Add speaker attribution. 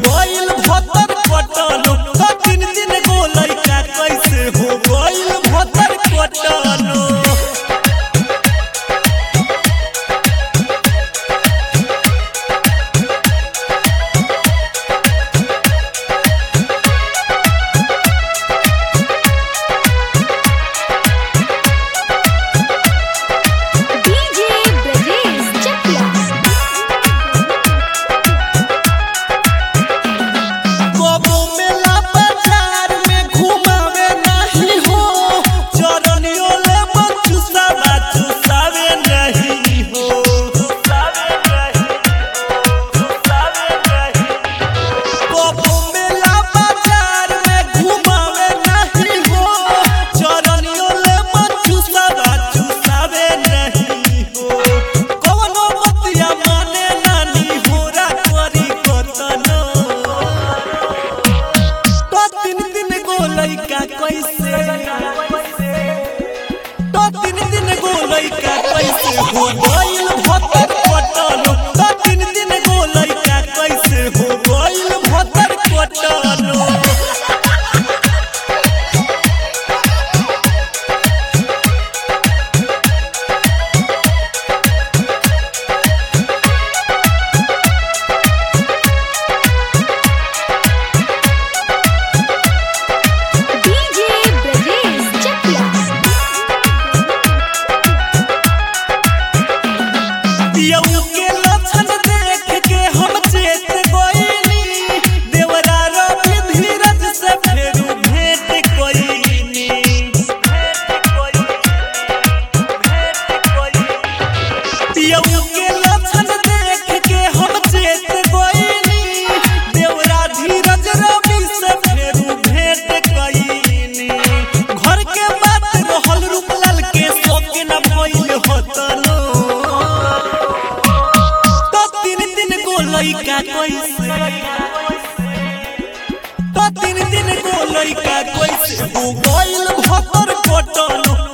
Speaker 1: गइल भतर पटन तो तीन दिन गो लइका कैसे हो गइल भतर पटन। हो गइल भतर पटन तो तीन दिन गो लइका कैसे हो गइल भतर पटन। तो तीन दिन गो लइका कैसे हो गइल भतर पटन।